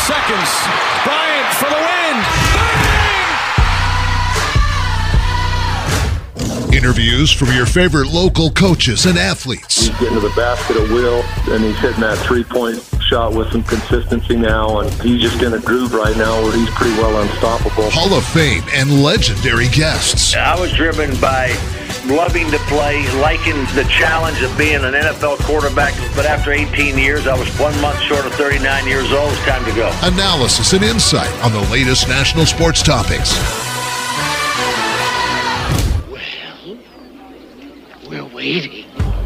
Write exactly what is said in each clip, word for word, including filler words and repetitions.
seconds. Bryant for the win. Bang! Interviews from your favorite local coaches and athletes. He's getting to the basket at will, and he's hitting that three-point shot with some consistency now, and he's just in a groove right now where he's pretty well unstoppable. Hall of Fame and legendary guests. I was driven by loving to play, liking the challenge of being an N F L quarterback, but after eighteen years, I was one month short of thirty-nine years old. It's time to go. Analysis and insight on the latest national sports topics. Well, we're waiting.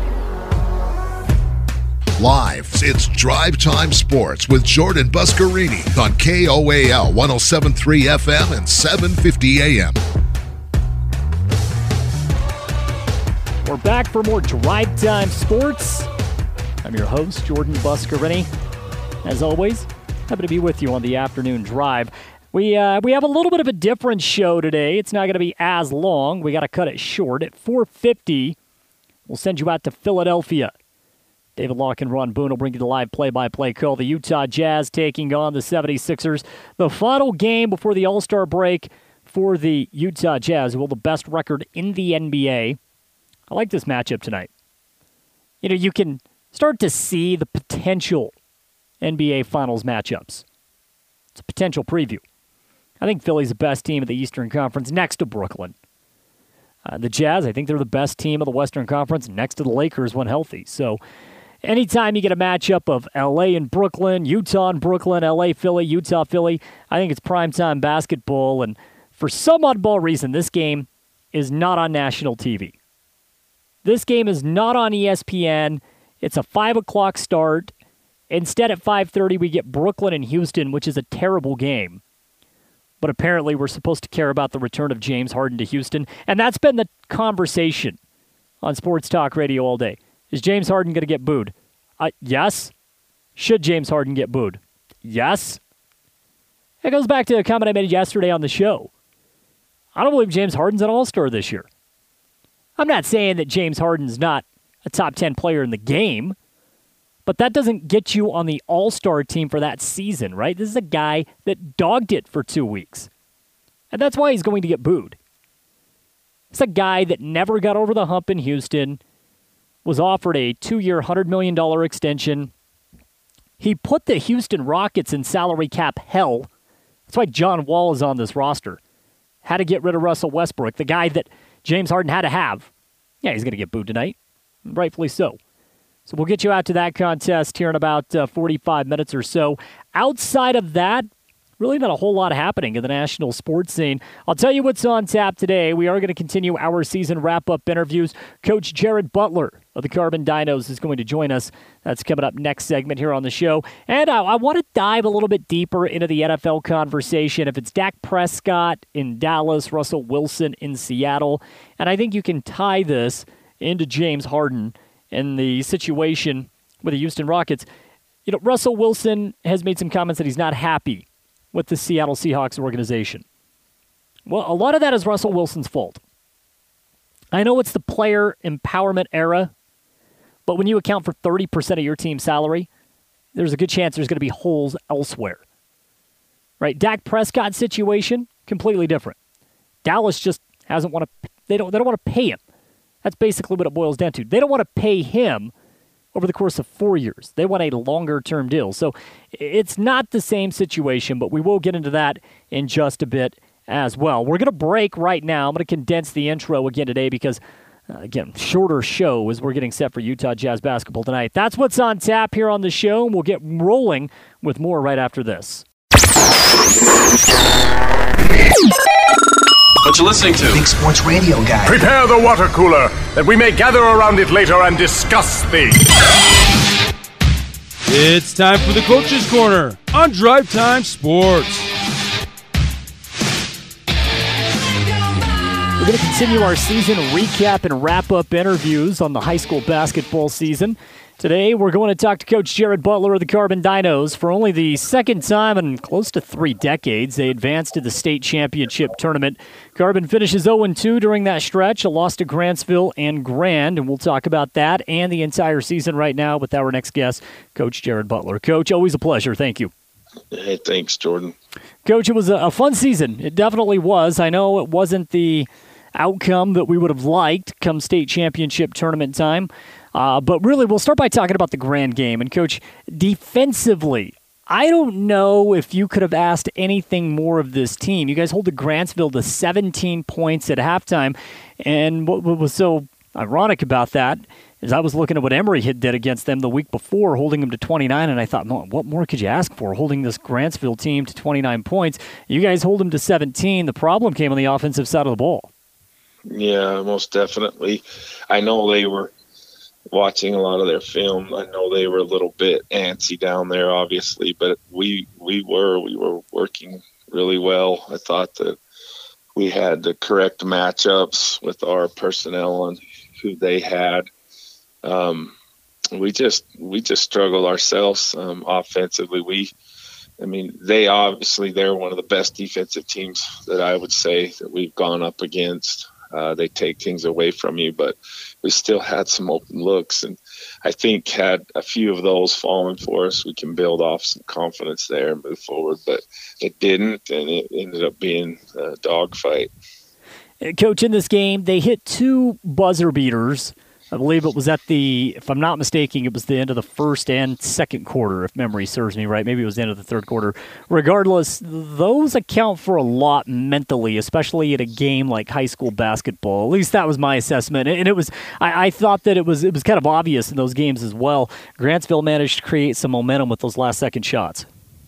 Live, it's Drive Time Sports with Jordan Buscarini on K O A L one oh seven point three F M and seven fifty A M. We're back for more Drive Time Sports. I'm your host, Jordan Buscarini. As always, happy to be with you on the afternoon drive. We uh, we have a little bit of a different show today. It's not going to be as long. We got to cut it short. At four fifty, we'll send you out to Philadelphia. David Locke and Ron Boone will bring you the live play-by-play call. The Utah Jazz taking on the seventy-sixers. The final game before the All-Star break for the Utah Jazz, who hold the best record in the N B A. I like this matchup tonight. You know, you can start to see the potential N B A Finals matchups. It's a potential preview. I think Philly's the best team of the Eastern Conference next to Brooklyn. Uh, the Jazz, I think they're the best team of the Western Conference next to the Lakers when healthy. So anytime you get a matchup of L A and Brooklyn, Utah and Brooklyn, L A, Philly, Utah, Philly, I think it's primetime basketball. And for some oddball reason, this game is not on national T V. This game is not on E S P N. It's a five o'clock start. Instead, at five thirty, we get Brooklyn and Houston, which is a terrible game. But apparently, we're supposed to care about the return of James Harden to Houston. And that's been the conversation on Sports Talk Radio all day. Is James Harden going to get booed? Uh, yes. Should James Harden get booed? Yes. It goes back to a comment I made yesterday on the show. I don't believe James Harden's an all-star this year. I'm not saying that James Harden's not a top ten player in the game, but that doesn't get you on the all-star team for that season, right? This is a guy that dogged it for two weeks. And that's why he's going to get booed. It's a guy that never got over the hump in Houston, was offered a two-year, one hundred million dollars extension. He put the Houston Rockets in salary cap hell. That's why John Wall is on this roster. Had to get rid of Russell Westbrook, the guy that James Harden had to have. Yeah, he's going to get booed tonight. Rightfully so. So we'll get you out to that contest here in about uh, forty-five minutes or so. Outside of that, really not a whole lot happening in the national sports scene. I'll tell you what's on tap today. We are going to continue our season wrap-up interviews. Coach Jared Butler of the Carbon Dinos is going to join us. That's coming up next segment here on the show. And I, I want to dive a little bit deeper into the N F L conversation. If it's Dak Prescott in Dallas, Russell Wilson in Seattle, and I think you can tie this into James Harden and the situation with the Houston Rockets. You know, Russell Wilson has made some comments that he's not happy with the Seattle Seahawks organization. Well, a lot of that is Russell Wilson's fault. I know it's the player empowerment era, but when you account for thirty percent of your team's salary, there's a good chance there's going to be holes elsewhere. Right? Dak Prescott's situation, completely different. Dallas just hasn't want to, they don't, they don't want to pay him. That's basically what it boils down to. They don't want to pay him over the course of four years. They want a longer-term deal. So it's not the same situation, but we will get into that in just a bit as well. We're going to break right now. I'm going to condense the intro again today because, uh, again, shorter show as we're getting set for Utah Jazz basketball tonight. That's what's on tap here on the show, and we'll get rolling with more right after this. What you listening to? Big Sports Radio Guy. Prepare the water cooler, that we may gather around it later and discuss things. It's time for the Coach's Corner on Drive Time Sports. We're going to continue our season recap and wrap-up interviews on the high school basketball season. Today, we're going to talk to Coach Jared Butler of the Carbon Dinos. For only the second time in close to three decades, they advanced to the state championship tournament. Carbon finishes oh and two during that stretch, a loss to Grantsville and Grand, and we'll talk about that and the entire season right now with our next guest, Coach Jared Butler. Coach, always a pleasure. Thank you. Hey, thanks, Jordan. Coach, it was a, a fun season. It definitely was. I know it wasn't the outcome that we would have liked come state championship tournament time. Uh, but really, we'll start by talking about the Grand game. And, Coach, defensively, I don't know if you could have asked anything more of this team. You guys hold the Grantsville to seventeen points at halftime. And what, what was so ironic about that is I was looking at what Emory had did against them the week before, holding them to twenty-nine, and I thought, no, what more could you ask for, holding this Grantsville team to twenty-nine points? You guys hold them to seventeen. The problem came on the offensive side of the ball. Yeah, most definitely. I know they were watching a lot of their film. I know they were a little bit antsy down there, obviously, but we we were we were working really well. I thought that we had the correct matchups with our personnel and who they had. Um, we just we just struggled ourselves um, offensively. We, I mean, they obviously they're one of the best defensive teams that I would say that we've gone up against. Uh, they take things away from you, but we still had some open looks, and I think had a few of those fallen for us, we can build off some confidence there and move forward. But it didn't, and it ended up being a dogfight. Coach, in this game, they hit two buzzer beaters. I believe it was at the, if I'm not mistaken, it was the end of the first and second quarter, if memory serves me right. Maybe it was the end of the third quarter. Regardless, those account for a lot mentally, especially at a game like high school basketball. At least that was my assessment. And it was, I, I thought that it was it was kind of obvious in those games as well. Grantsville managed to create some momentum with those last second shots.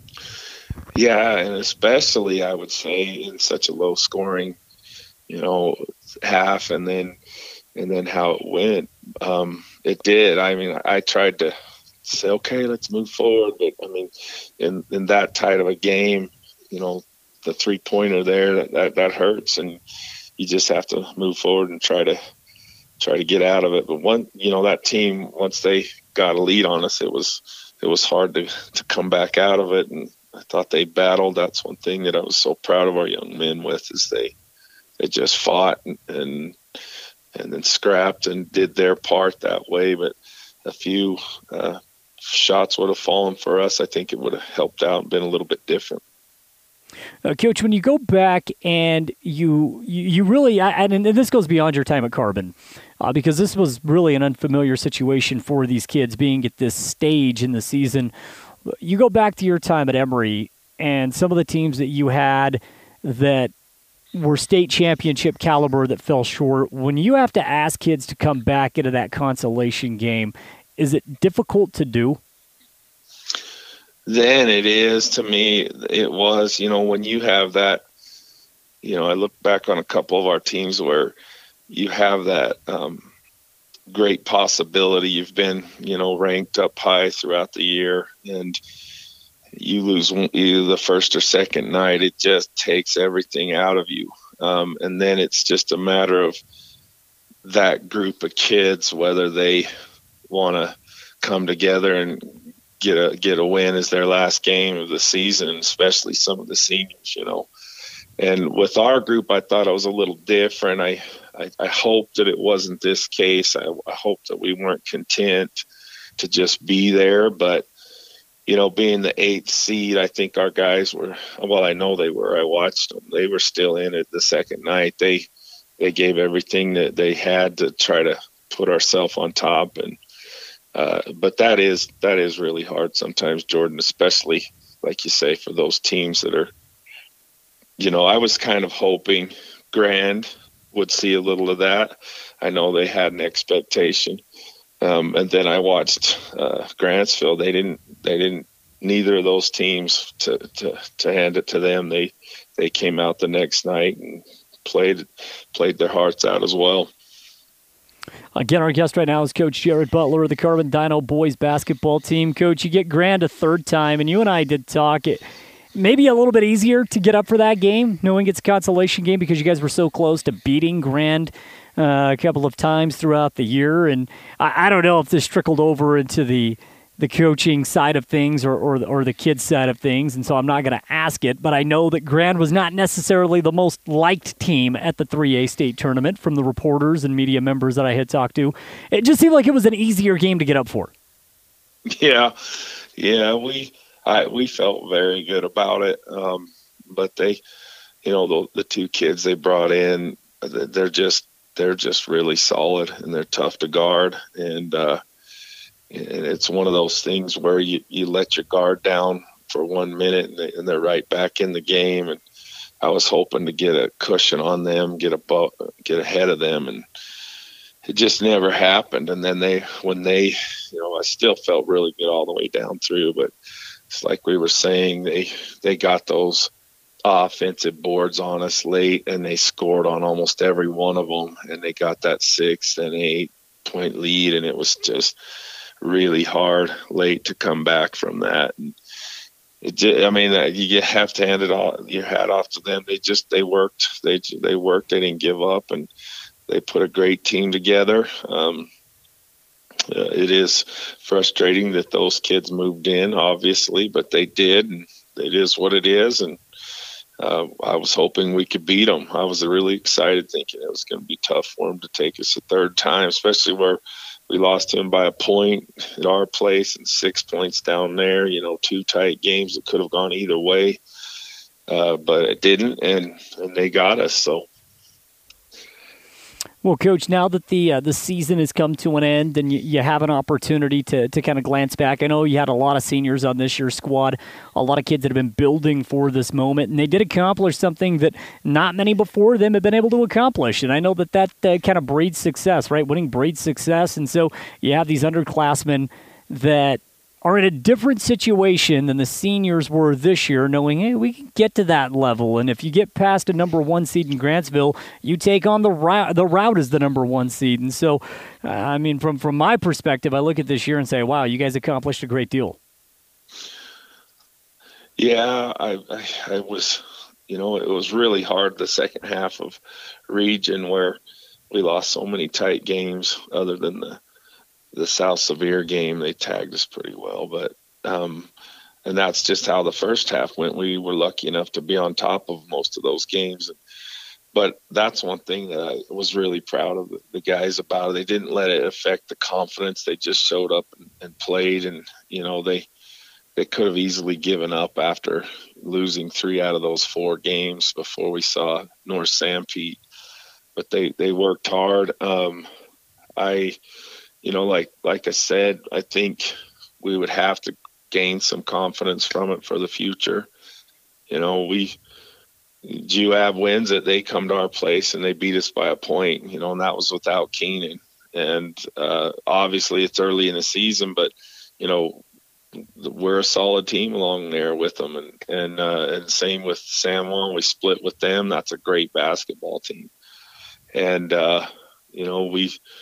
Yeah, and especially, I would say, in such a low scoring, you know, half, and then and then how it went. Um, it did. I mean, I tried to say, okay, let's move forward. But, I mean, in, in that tight of a game, you know, the three-pointer there, that, that, that hurts. And you just have to move forward and try to try to get out of it. But, one, you know, that team, once they got a lead on us, it was it was hard to, to come back out of it. And I thought they battled. That's one thing that I was so proud of our young men with, is they, they just fought and, and and then scrapped and did their part that way. But a few uh, shots would have fallen for us. I think it would have helped out and been a little bit different. Uh, Coach, when you go back and you you, you really, and, and this goes beyond your time at Carbon, uh, because this was really an unfamiliar situation for these kids being at this stage in the season. You go back to your time at Emory and some of the teams that you had that were state championship caliber that fell short. When you have to ask kids to come back into that consolation game, is it difficult to do? Then it is, to me. It was, you know, when you have that, you know, I look back on a couple of our teams where you have that um, great possibility. You've been, you know, ranked up high throughout the year, and you lose either the first or second night. It just takes everything out of you. Um, and then it's just a matter of that group of kids, whether they want to come together and get a, get a win as their last game of the season, especially some of the seniors, you know. And with our group, I thought it was a little different. I, I, I hope that it wasn't this case. I, I hope that we weren't content to just be there, but you know, being the eighth seed, I think our guys were, well, I know they were. I watched them. They were still in it the second night. They they gave everything that they had to try to put ourselves on top. And uh, but that is that is really hard sometimes, Jordan, especially, like you say, for those teams that are, you know, I was kind of hoping Grand would see a little of that. I know they had an expectation. Um, and then I watched uh, Grantsville. They didn't. They didn't. Neither of those teams to, to to hand it to them. They they came out the next night and played played their hearts out as well. Again, our guest right now is Coach Jared Butler of the Carbon Dino boys basketball team. Coach, you get Grand a third time, and you and I did talk. It maybe a little bit easier to get up for that game, knowing it's a consolation game, because you guys were so close to beating Grand Uh, a couple of times throughout the year. And I, I don't know if this trickled over into the the coaching side of things or, or, or the kids side of things, and so I'm not going to ask it, but I know that Grand was not necessarily the most liked team at the three A state tournament from the reporters and media members that I had talked to. It just seemed like it was an easier game to get up for. Yeah, yeah, we I we felt very good about it. Um, but they, you know, the the two kids they brought in, they're just they're just really solid and they're tough to guard. And uh, and it's one of those things where you, you let your guard down for one minute and, they, and they're right back in the game. And I was hoping to get a cushion on them, get a get ahead of them, and it just never happened. And then they, when they, you know, I still felt really good all the way down through, but it's like we were saying, they they got those offensive boards on us late, and they scored on almost every one of them, and they got that six and eight point lead, and it was just really hard late to come back from that. And it just, I mean, you have to hand it all your hat off to them. They just they worked, they they worked, they didn't give up, and they put a great team together. Um, uh, it is frustrating that those kids moved in, obviously, but they did, and it is what it is. And uh, I was hoping we could beat them. I was really excited, thinking it was going to be tough for them to take us a third time, especially where we lost to them by a point at our place and six points down there. You know, two tight games that could have gone either way, uh, but it didn't, and and they got us. So. Well, Coach, now that the uh, the season has come to an end and you, you have an opportunity to, to kind of glance back, I know you had a lot of seniors on this year's squad, a lot of kids that have been building for this moment, and they did accomplish something that not many before them have been able to accomplish. And I know that that uh, kind of breeds success, right? Winning breeds success. And so you have these underclassmen that are in a different situation than the seniors were this year, knowing, hey, we can get to that level. And if you get past a number one seed in Grantsville, you take on the route, the route as the number one seed. And so, uh, I mean, from, from my perspective, I look at this year and say, wow, you guys accomplished a great deal. Yeah, I, I, I was, you know, it was really hard the second half of region where we lost so many tight games other than the the South Sevier game. They tagged us pretty well, but um, and that's just how the first half went. We were lucky enough to be on top of most of those games. But that's one thing that I was really proud of the, the guys about. They didn't let it affect the confidence. They just showed up and, and played, and you know they they could have easily given up after losing three out of those four games before we saw North Sanpete. But they they worked hard. Um, I. You know, like like I said, I think we would have to gain some confidence from it for the future. You know, we G U A B wins it, they come to our place and they beat us by a point, you know, and that was without Keenan. And uh, obviously it's early in the season, but, you know, we're a solid team along there with them. And and, uh, and same with San Juan, we split with them. That's a great basketball team. And, uh, you know, we –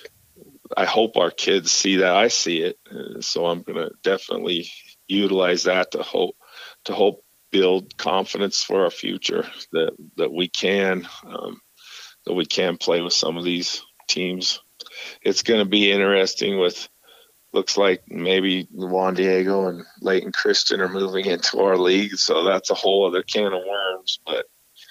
I hope our kids see that. I see it. So I'm going to definitely utilize that to hope, to hope build confidence for our future that, that we can, um, that we can play with some of these teams. It's going to be interesting with, looks like maybe Juan Diego and Leighton Christian are moving into our league. So that's a whole other can of worms, but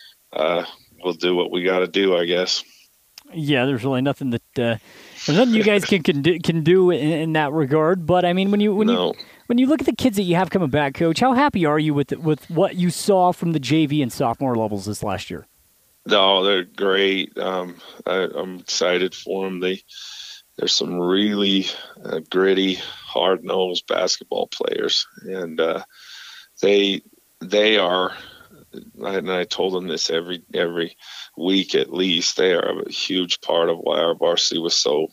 uh, we'll do what we got to do, I guess. Yeah, there's really nothing that uh, there's nothing you guys can can do, can do in, in that regard. But I mean, when you when no. you when you look at the kids that you have coming back, Coach, how happy are you with with what you saw from the J V and sophomore levels this last year? No, they're great. Um, I, I'm excited for them. They there's some really uh, gritty, hard-nosed basketball players, and uh, they they are. And I told them this every every week at least. They are a huge part of why our varsity was so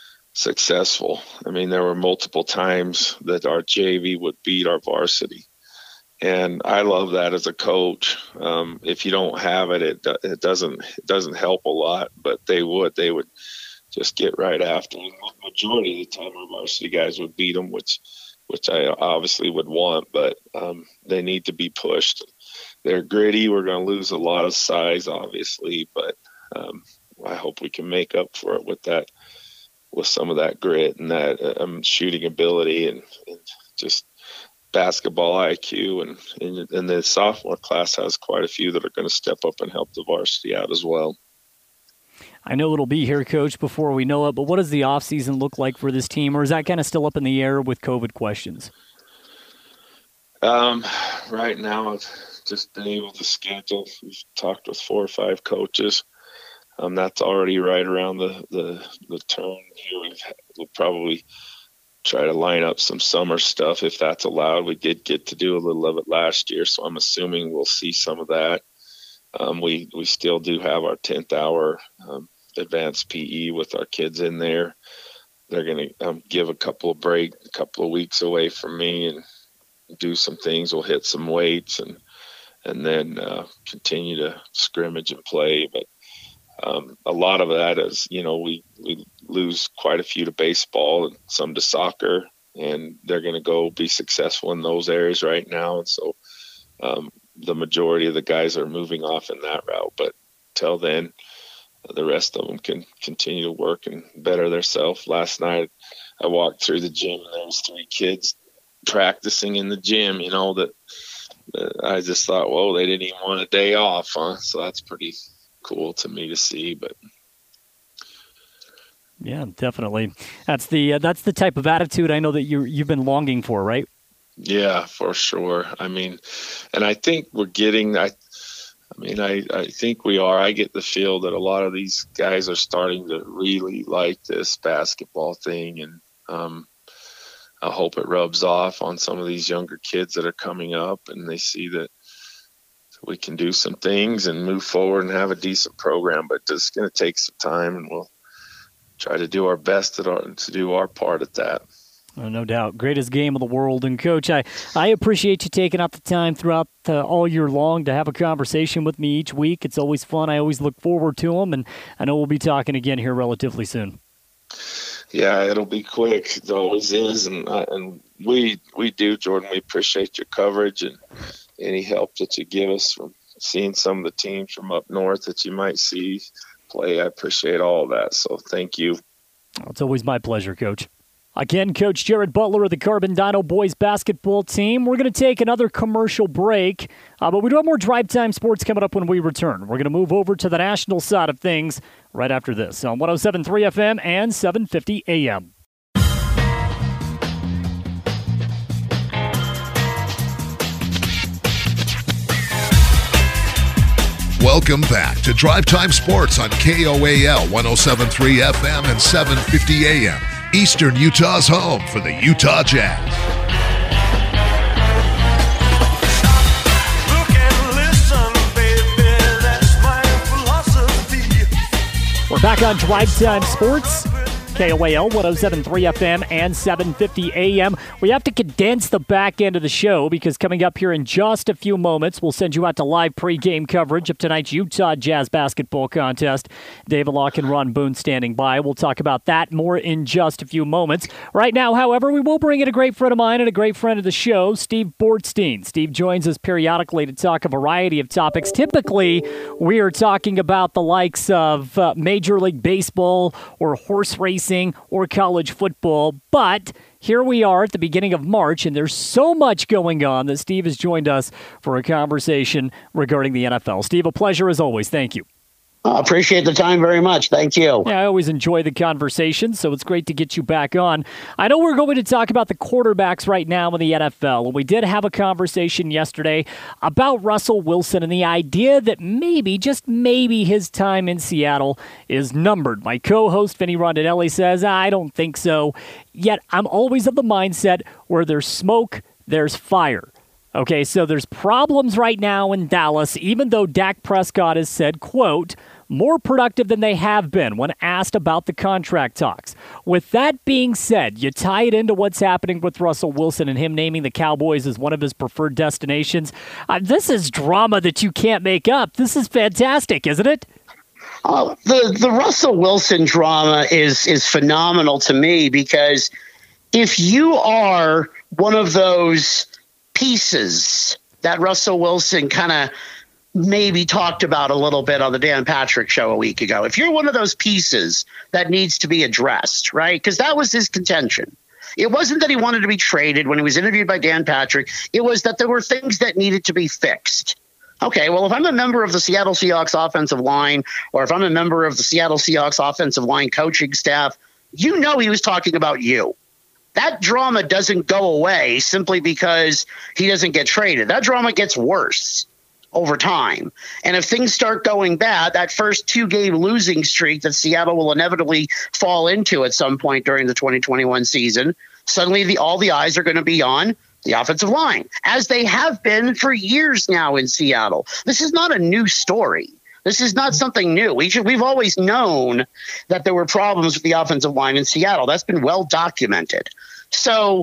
successful. I mean, there were multiple times that our J V would beat our varsity, and I love that as a coach. Um, if you don't have it, it it doesn't it doesn't help a lot. But they would they would just get right after. And the majority of the time, our varsity guys would beat them, which which I obviously would want. But um, they need to be pushed. They're gritty. We're going to lose a lot of size, obviously, but um, I hope we can make up for it with that, with some of that grit and that um, shooting ability and, and just basketball I Q. And, and, and the sophomore class has quite a few that are going to step up and help the varsity out as well. I know it'll be here, Coach, before we know it, but what does the offseason look like for this team, or is that kind of still up in the air with COVID questions? Um, right now, I've just been able to schedule. We've talked with four or five coaches. Um, that's already right around the, the, the turn here. We've, we'll probably try to line up some summer stuff if that's allowed. We did get to do a little of it last year, so I'm assuming we'll see some of that. Um, we, we still do have our tenth hour um, advanced P E with our kids in there. They're going to um, give a couple of break, a couple of weeks away from me and do some things. We'll hit some weights and and then uh, continue to scrimmage and play. But um, a lot of that is, you know, we, we lose quite a few to baseball and some to soccer, and they're going to go be successful in those areas right now. And so um, the majority of the guys are moving off in that route. But till then, the rest of them can continue to work and better themselves. Last night, I walked through the gym, and there was three kids practicing in the gym, you know, that, that I just thought, whoa, they didn't even want a day off, huh? So that's pretty cool to me to see. But yeah, definitely. That's the uh, that's the type of attitude I know that you you've been longing for, right? Yeah, for sure. I mean, and I think we're getting, I, I mean, I, I think we are. I get the feel that a lot of these guys are starting to really like this basketball thing, and um, I hope it rubs off on some of these younger kids that are coming up, and they see that we can do some things and move forward and have a decent program. But it's going to take some time, and we'll try to do our best to, our, to do our part at that. Oh, no doubt. Greatest game of the world. And, Coach, I, I appreciate you taking out the time throughout uh, all year long to have a conversation with me each week. It's always fun. I always look forward to them, and I know we'll be talking again here relatively soon. Yeah, it'll be quick. It always is. And uh, and we we do, Jordan. We appreciate your coverage and any help that you give us from seeing some of the teams from up north that you might see play. I appreciate all of that. So thank you. It's always my pleasure, Coach. Again, Coach Jared Butler of the Carbon Dino boys basketball team. We're going to take another commercial break, uh, but we do have more Drive Time Sports coming up when we return. We're going to move over to the national side of things right after this on one oh seven point three F M and seven fifty A M. Welcome back to Drive Time Sports on K O A L one oh seven point three F M and seven fifty A M. Eastern Utah's home for the Utah Jazz. We're back on Drive Time Sports, K O A L one oh seven point three F M and seven fifty A M. We have to condense the back end of the show because coming up here in just a few moments, we'll send you out to live pregame coverage of tonight's Utah Jazz basketball contest. David Locke and Ron Boone standing by. We'll talk about that more in just a few moments. Right now, however, we will bring in a great friend of mine and a great friend of the show, Steve Bortstein. Steve joins us periodically to talk a variety of topics. Typically, we are talking about the likes of uh, Major League Baseball or horse racing or college football, but here we are at the beginning of March, and there's so much going on that Steve has joined us for a conversation regarding the N F L. Steve, a pleasure as always. Thank you. I uh, appreciate the time very much. Thank you. Yeah, I always enjoy the conversation, so it's great to get you back on. I know we're going to talk about the quarterbacks right now in the N F L, and we did have a conversation yesterday about Russell Wilson and the idea that maybe, just maybe, his time in Seattle is numbered. My co-host, Vinny Rondinelli, says, I don't think so. Yet I'm always of the mindset where there's smoke, there's fire. Okay, so there's problems right now in Dallas, even though Dak Prescott has said, quote, more productive than they have been when asked about the contract talks. With that being said, you tie it into what's happening with Russell Wilson and him naming the Cowboys as one of his preferred destinations. Uh, this is drama that you can't make up. This is fantastic, isn't it? Uh, the, the Russell Wilson drama is, is phenomenal to me because if you are one of those pieces that Russell Wilson kind of maybe talked about a little bit on the Dan Patrick show a week ago. If you're one of those pieces that needs to be addressed, right? Because that was his contention. It wasn't that he wanted to be traded when he was interviewed by Dan Patrick. It was that there were things that needed to be fixed. Okay, well, if I'm a member of the Seattle Seahawks offensive line, or if I'm a member of the Seattle Seahawks offensive line coaching staff, you know he was talking about you. that drama doesn't go away simply because he doesn't get traded. That drama gets worse over time. And if things start going bad, that first two-game losing streak that Seattle will inevitably fall into at some point during the twenty twenty-one season, suddenly the all the eyes are going to be on the offensive line, as they have been for years now in Seattle. This is not a new story. This is not something new. We should, we've always known that there were problems with the offensive line in Seattle. That's been well documented. So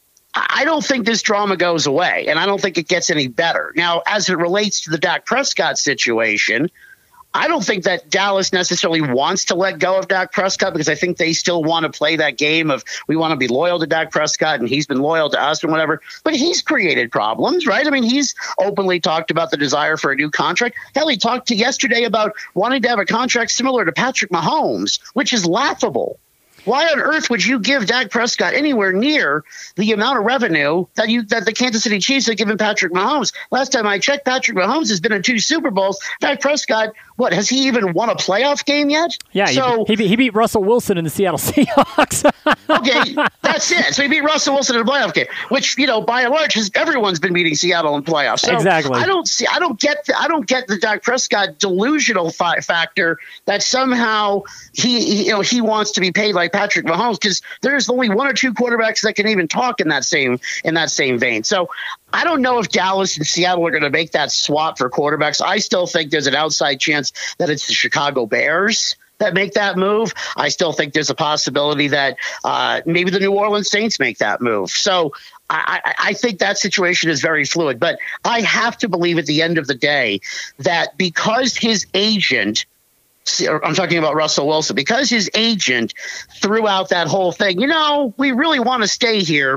I don't think this drama goes away, and I don't think it gets any better. Now, as it relates to the Dak Prescott situation, I don't think that Dallas necessarily wants to let go of Dak Prescott, because I think they still want to play that game of we want to be loyal to Dak Prescott and he's been loyal to us and whatever. But he's created problems, right? I mean, he's openly talked about the desire for a new contract. Hell, he talked to yesterday about wanting to have a contract similar to Patrick Mahomes, which is laughable. Why on earth would you give Dak Prescott anywhere near the amount of revenue that you that the Kansas City Chiefs have given Patrick Mahomes? Last time I checked, Patrick Mahomes has been in two Super Bowls. Dak Prescott, what, has he even won a playoff game yet? Yeah, so, he, beat, he beat Russell Wilson in the Seattle Seahawks. Okay, that's it. So he beat Russell Wilson in a playoff game, which, you know, by and large, has, everyone's been beating Seattle in playoffs. So exactly. I don't see. I don't get. The, I don't get the Dak Prescott delusional fi- factor that somehow he, he, you know, he wants to be paid like Patrick Mahomes, because there's only one or two quarterbacks that can even talk in that same in that same vein. So I don't know if Dallas and Seattle are going to make that swap for quarterbacks. I still think there's an outside chance that it's the Chicago Bears that make that move. I still think there's a possibility that uh, maybe the New Orleans Saints make that move. So I, I, I think that situation is very fluid. But I have to believe at the end of the day that because his agent, I'm talking about Russell Wilson, because his agent threw out that whole thing, you know, we really want to stay here,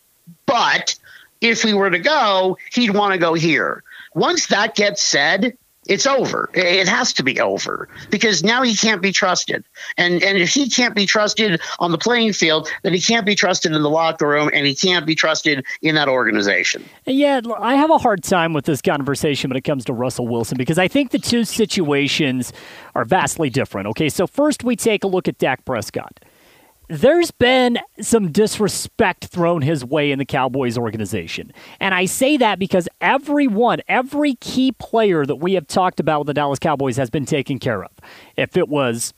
but if we were to go, he'd want to go here. Once that gets said, it's over. It has to be over, because now he can't be trusted. And and if he can't be trusted on the playing field, then he can't be trusted in the locker room, and he can't be trusted in that organization. Yeah, I have a hard time with this conversation when it comes to Russell Wilson, because I think the two situations are vastly different. Okay, so first we take a look at Dak Prescott. There's been some disrespect thrown his way in the Cowboys organization. And I say that because everyone, every key player that we have talked about with the Dallas Cowboys has been taken care of. If it was,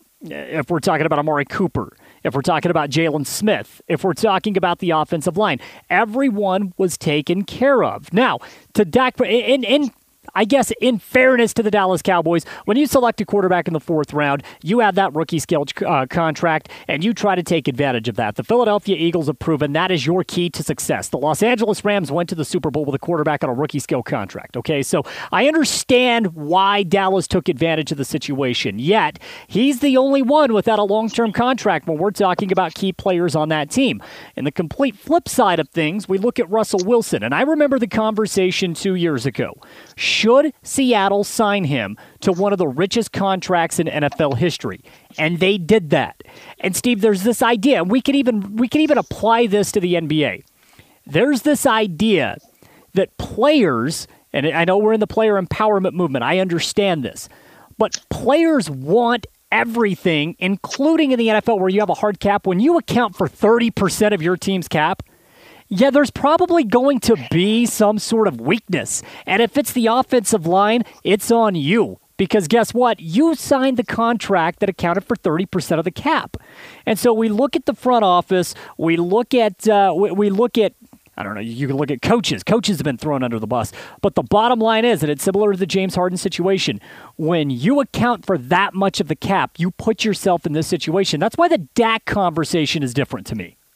if we're talking about Amari Cooper, if we're talking about Jalen Smith, if we're talking about the offensive line, everyone was taken care of. Now, to Dak, in, in I guess in fairness to the Dallas Cowboys, when you select a quarterback in the fourth round, you have that rookie scale uh, contract, and you try to take advantage of that. The Philadelphia Eagles have proven that is your key to success. The Los Angeles Rams went to the Super Bowl with a quarterback on a rookie scale contract. Okay, so I understand why Dallas took advantage of the situation. Yet, he's the only one without a long-term contract when we're talking about key players on that team. In the complete flip side of things, we look at Russell Wilson, and I remember the conversation two years ago. Should Seattle sign him to one of the richest contracts in N F L history? And they did that. And Steve, there's this idea, and we can even we can even apply this to the N B A. There's this idea that players, and I know we're in the player empowerment movement, I understand this, but players want everything, including in the N F L where you have a hard cap. When you account for thirty percent of your team's cap, yeah, there's probably going to be some sort of weakness. And if it's the offensive line, it's on you. Because guess what? You signed the contract that accounted for thirty percent of the cap. And so we look at the front office, we look at, uh, we, we look at, I don't know, you can look at coaches. Coaches have been thrown under the bus. But the bottom line is, and it's similar to the James Harden situation, when you account for that much of the cap, you put yourself in this situation. That's why the Dak conversation is different to me.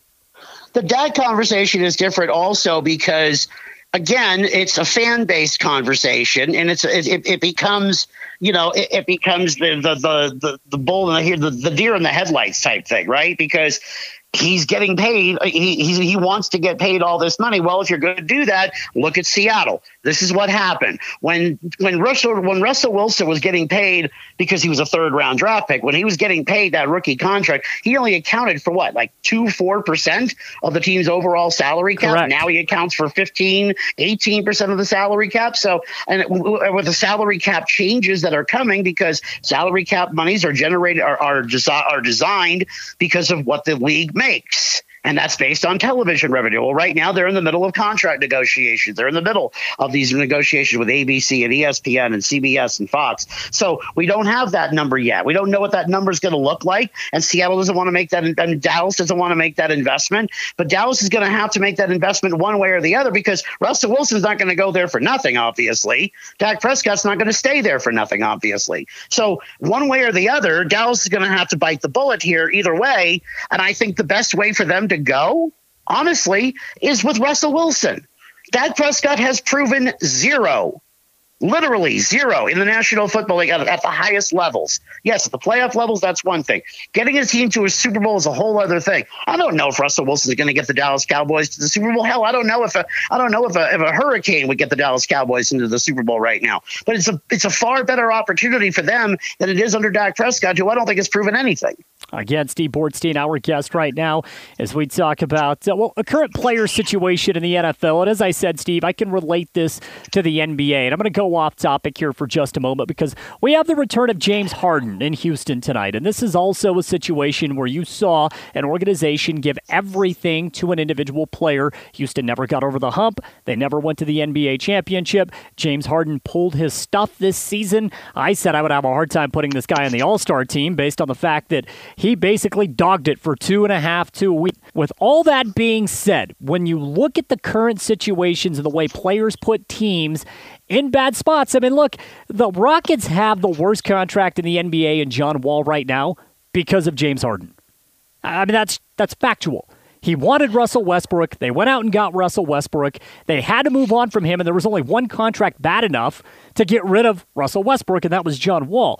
The Dak conversation is different also because, again, it's a fan-based conversation, and it's it, it becomes, you know, it, it becomes the the the the, the bull in the, the the deer in the headlights type thing, right? Because he's getting paid. He, he he wants to get paid all this money. Well, if you're going to do that, look at Seattle. This is what happened when when Russell when Russell Wilson was getting paid because he was a third round draft pick. When he was getting paid that rookie contract, he only accounted for what, like two, four percent of the team's overall salary cap. Correct. Now he accounts for fifteen, eighteen percent of the salary cap. So, and with the salary cap changes that are coming, because salary cap monies are generated are are, desi- are designed because of what the league makes. And that's based on television revenue. Well, right now they're in the middle of contract negotiations. They're in the middle of these negotiations with A B C and E S P N and C B S and Fox. So we don't have that number yet. We don't know what that number is going to look like. And Seattle doesn't want to make that. And Dallas doesn't want to make that investment. But Dallas is going to have to make that investment one way or the other, because Russell Wilson's not going to go there for nothing, obviously. Dak Prescott's not going to stay there for nothing, obviously. So one way or the other, Dallas is going to have to bite the bullet here either way. And I think the best way for them to go, honestly, is with Russell Wilson. Dak Prescott has proven zero, literally zero in the National Football League at, at the highest levels. Yes, at the playoff levels, that's one thing. Getting his team to a Super Bowl is a whole other thing. I don't know if Russell Wilson is going to get the Dallas Cowboys to the Super Bowl. Hell, I don't know if a I don't know if a, if a hurricane would get the Dallas Cowboys into the Super Bowl right now. But it's a it's a far better opportunity for them than it is under Dak Prescott, who I don't think has proven anything. Again, Steve Bortstein, our guest right now, as we talk about uh, well, a current player situation in the N F L. And as I said, Steve, I can relate this to the N B A. And I'm going to go off topic here for just a moment, because we have the return of James Harden in Houston tonight. And this is also a situation where you saw an organization give everything to an individual player. Houston never got over the hump. They never went to the N B A championship. James Harden pulled his stuff this season. I said I would have a hard time putting this guy on the All-Star team based on the fact that he basically dogged it for two and a half, two weeks. With all that being said, when you look at the current situations and the way players put teams in bad spots, I mean, look, the Rockets have the worst contract in the N B A in John Wall right now because of James Harden. I mean, that's that's factual. He wanted Russell Westbrook. They went out and got Russell Westbrook. They had to move on from him, and there was only one contract bad enough to get rid of Russell Westbrook, and that was John Wall.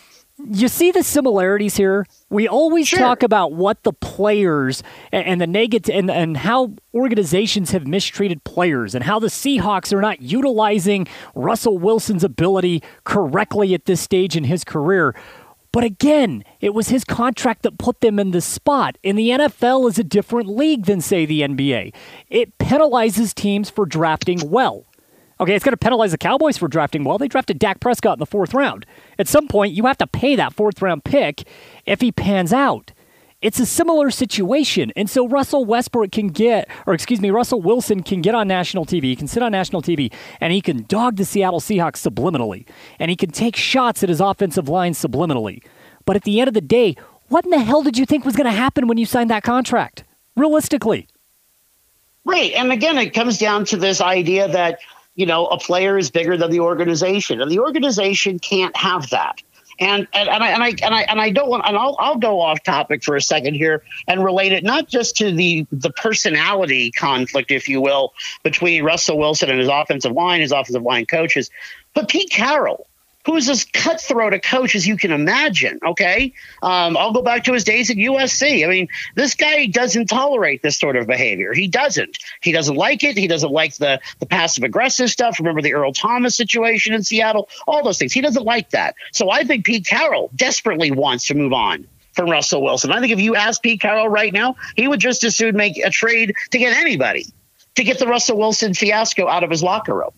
You see the similarities here? We always sure. talk about what the players and, and the negative and, and how organizations have mistreated players and how the Seahawks are not utilizing Russell Wilson's ability correctly at this stage in his career. But again, it was his contract that put them in this spot. And the N F L is a different league than, say, the N B A. It penalizes teams for drafting well. Okay, it's going to penalize the Cowboys for drafting well. They drafted Dak Prescott in the fourth round. At some point, you have to pay that fourth-round pick if he pans out. It's a similar situation. And so Russell Westbrook can get, or excuse me, Russell Wilson can get on national T V. He can sit on national T V, and he can dog the Seattle Seahawks subliminally. And he can take shots at his offensive line subliminally. But at the end of the day, what in the hell did you think was going to happen when you signed that contract? Realistically. Right. And again, it comes down to this idea that, you know, a player is bigger than the organization, and the organization can't have that. And and, and I and I and I and I don't want and I'll I'll go off topic for a second here and relate it not just to the the personality conflict, if you will, between Russell Wilson and his offensive line, his offensive line coaches, but Pete Carroll, who is as cutthroat a coach as you can imagine, okay? Um, I'll go back to his days at U S C. I mean, this guy doesn't tolerate this sort of behavior. He doesn't. He doesn't like it. He doesn't like the, the passive-aggressive stuff. Remember the Earl Thomas situation in Seattle? All those things. He doesn't like that. So I think Pete Carroll desperately wants to move on from Russell Wilson. I think if you ask Pete Carroll right now, he would just as soon make a trade to get anybody, to get the Russell Wilson fiasco out of his locker room.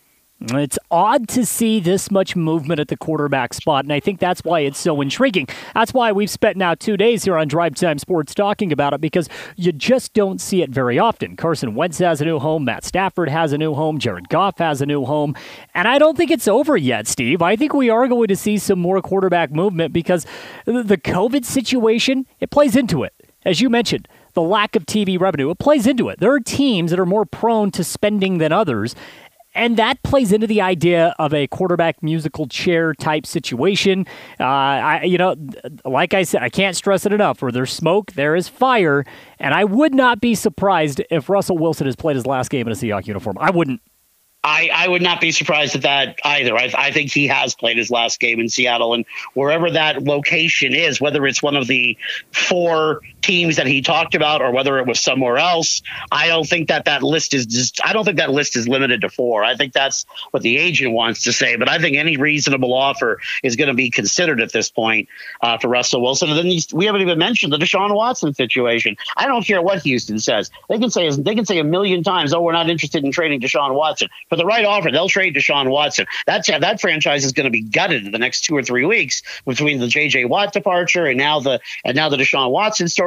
It's odd to see this much movement at the quarterback spot, and I think that's why it's so intriguing. That's why we've spent now two days here on Drive Time Sports talking about it, because you just don't see it very often. Carson Wentz has a new home. Matt Stafford has a new home. Jared Goff has a new home. And I don't think it's over yet, Steve. I think we are going to see some more quarterback movement because the COVID situation, it plays into it. As you mentioned, the lack of T V revenue, it plays into it. There are teams that are more prone to spending than others. And that plays into the idea of a quarterback musical chair type situation. Uh, I, you know, like I said, I can't stress it enough. Where there's smoke, there is fire. And I would not be surprised if Russell Wilson has played his last game in a Seahawks uniform. I wouldn't. I, I would not be surprised at that either. I, I think he has played his last game in Seattle, and wherever that location is, whether it's one of the four teams that he talked about or whether it was somewhere else, I don't think that that list is just, I don't think that list is limited to four. I think that's what the agent wants to say, but I think any reasonable offer is going to be considered at this point uh, for Russell Wilson. And then you, we haven't even mentioned the Deshaun Watson situation. I don't care what Houston says. They can say they can say a million times, oh, we're not interested in trading Deshaun Watson. For the right offer, they'll trade Deshaun Watson. That's, that franchise is going to be gutted in the next two or three weeks between the J J Watt departure and now the and now the Deshaun Watson story.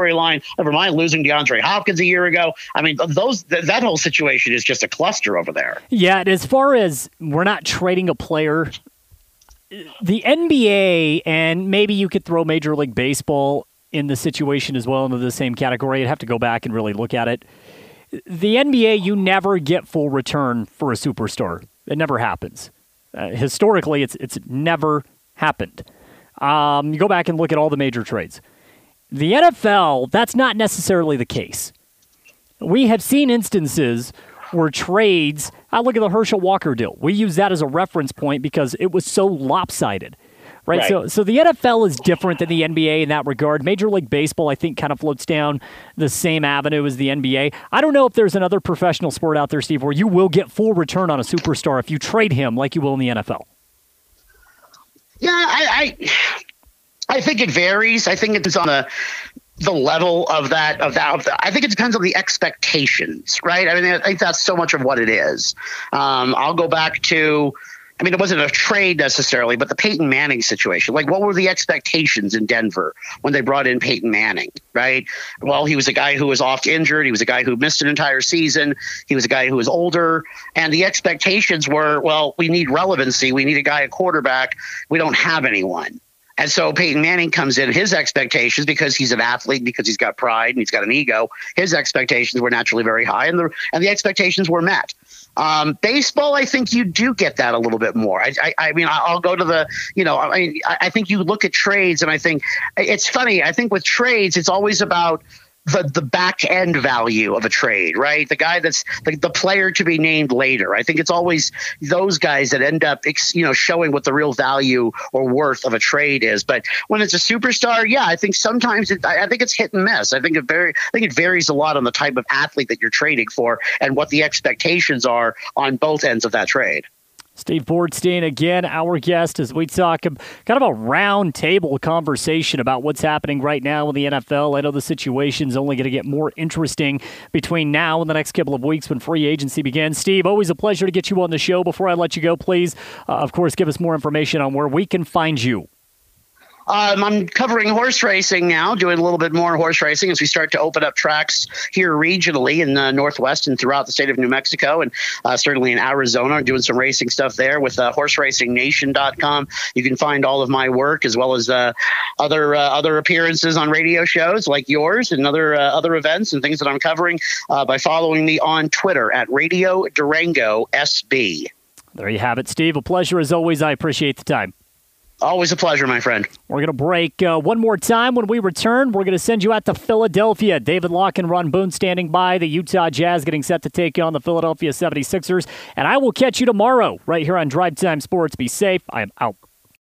storyline. Never mind losing DeAndre Hopkins a year ago. I mean, those th- that whole situation is just a cluster over there. Yeah, and as far as we're not trading a player, the N B A, and maybe you could throw Major League Baseball in the situation as well into the same category. I'd have to go back and really look at it. The N B A, you never get full return for a superstar. It never happens. Uh, historically, it's it's never happened. Um, you go back and look at all the major trades. The N F L, that's not necessarily the case. We have seen instances where trades, I look at the Herschel Walker deal. We use that as a reference point because it was so lopsided. Right? right. So so the N F L is different than the N B A in that regard. Major League Baseball, I think, kind of floats down the same avenue as the N B A. I don't know if there's another professional sport out there, Steve, where you will get full return on a superstar if you trade him like you will in the N F L. Yeah, I I, I think it varies. I think it's on the the level of that of that. Of the, I think it depends on the expectations, right? I mean, I think that's so much of what it is. Um, I'll go back to. I mean, it wasn't a trade necessarily, but the Peyton Manning situation. Like, what were the expectations in Denver when they brought in Peyton Manning, right? Well, he was a guy who was oft injured. He was a guy who missed an entire season. He was a guy who was older. And the expectations were, well, we need relevancy. We need a guy at quarterback. We don't have anyone. And so Peyton Manning comes in, his expectations, because he's an athlete, because he's got pride and he's got an ego, his expectations were naturally very high, and the and the expectations were met. Um, baseball, I think you do get that a little bit more. I, I, I mean, I'll go to the, you know, I mean, I think you look at trades, and I think it's funny. I think with trades, it's always about the the back end value of a trade, right? The guy that's the, the player to be named later. I think it's always those guys that end up, you know, showing what the real value or worth of a trade is. But when it's a superstar, yeah, I think sometimes it, I think it's hit and miss. I think it very, I think it varies a lot on the type of athlete that you're trading for and what the expectations are on both ends of that trade. Steve Bornstein, again, our guest, as we talk kind of a round table conversation about what's happening right now in the N F L. I know the situation's only going to get more interesting between now and the next couple of weeks when free agency begins. Steve, always a pleasure to get you on the show. Before I let you go, please, uh, of course, give us more information on where we can find you. Um, I'm covering horse racing now, doing a little bit more horse racing as we start to open up tracks here regionally in the Northwest and throughout the state of New Mexico, and uh, certainly in Arizona. I'm doing some racing stuff there with uh, horse racing nation dot com. You can find all of my work as well as uh, other uh, other appearances on radio shows like yours and other uh, other events and things that I'm covering uh, by following me on Twitter at Radio Durango S B. There you have it, Steve. A pleasure as always. I appreciate the time. Always a pleasure, my friend. We're going to break uh, one more time. When we return, we're going to send you out to Philadelphia. David Locke and Ron Boone standing by. The Utah Jazz getting set to take on the Philadelphia seventy-sixers. And I will catch you tomorrow right here on Drive Time Sports. Be safe. I am out.